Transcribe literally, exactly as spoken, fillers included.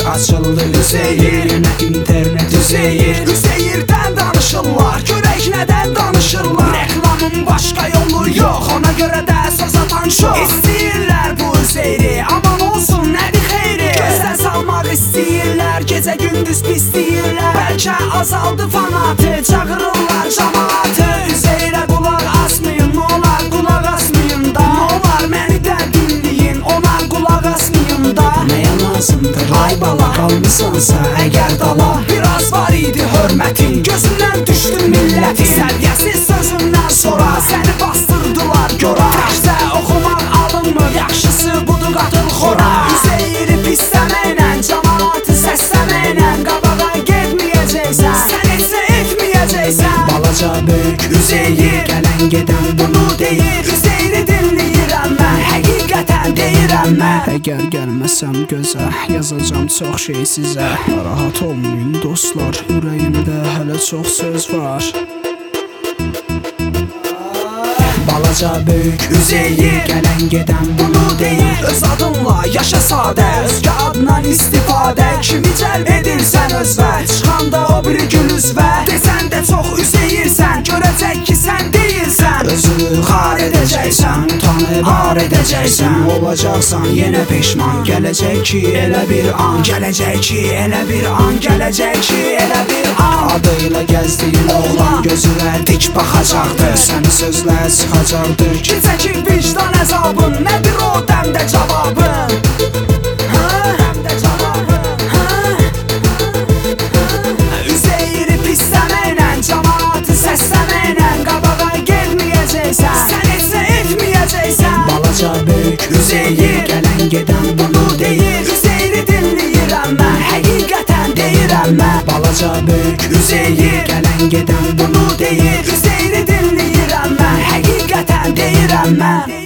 açıldı Üzeyir, yenə internet Üzeyir. Üzeyirdən danışırlar, görək nədən danışırlar. Reklamın başqa yolu yox, ona görə də söz atan çox. İstəyirlər bu Üzeyri, aman olsun nədir xeyri. Gözdən salmaq istəyirlər, gecə gündüz pisləyirlər. Bəlkə azaldı fanatı, çağırırlar cəmaatı. Üzeyrə qulaq asmayın, nə olar qulaq asmayın da. Nə olar məni də dinləyin, ona qulaq asmayın da. Nəyə lazımdır ay bala, qalmısansa əgər dala. Biraz var idi hörmətin, gözündən düşdü millətin. Səviyyəsiz sözündən sonra səni bastırdılar gora. Dərsdə oxumaq alınmır, yaxşısı budur qatıl xora. Üzeyri pisləməklə, cəmaatı səsləməklə qabağa getməyəcəksən, sən etsə etməyəcəksən. Balaca böyük Üzeyir, gələn gedən bunu deyir. Üzeyri dinləyirəm mən, həqiqətən deyirəm mən. Əgər gəlməsəm gözə, yazacam çox şey sizə. Narahat olmayın dostlar, ürəyimdə hələ çox söz var. Balaca böyük Üzeyir, gələn gedən bunu deyir. Öz adınla yaşa sadə, özgə adından istifadə. Kimi cəlb edirsən özvə, çıxanda o biri gül üzvə. Desən də çox Üzeyirsən, görəcək ki sən deyilsən. Özünü xar edəcəksən, utanıb ar edəcəksən. Olacaqsan yenə peşman, gələcək ki elə bir an. Gələcək ki elə bir an, gələcək ki elə bir an. Adıyla gəzdiyin oğlan gözünə dik baxacaqdır. Səni sözlə sıxacaqdır ki çəkib vicdan əzabın. Nədir o dəmdə cavabın? Dəmdə cavabın. Üzeyri pisləməklə, cəmaatı səsləməklə qabağa getməyəcəksən, sən etsə etməyəcəksən. Balaca böyük Üzeyir, gələn gedən bunu deyir. Üzeyri dinləyirəm mən, həqiqətən deyirəm mən. Balaca böyük Üzeyir, gələn gedən bunu deyir. Üzeyri dinləyirəm mən, həqiqətən deyirəm mən.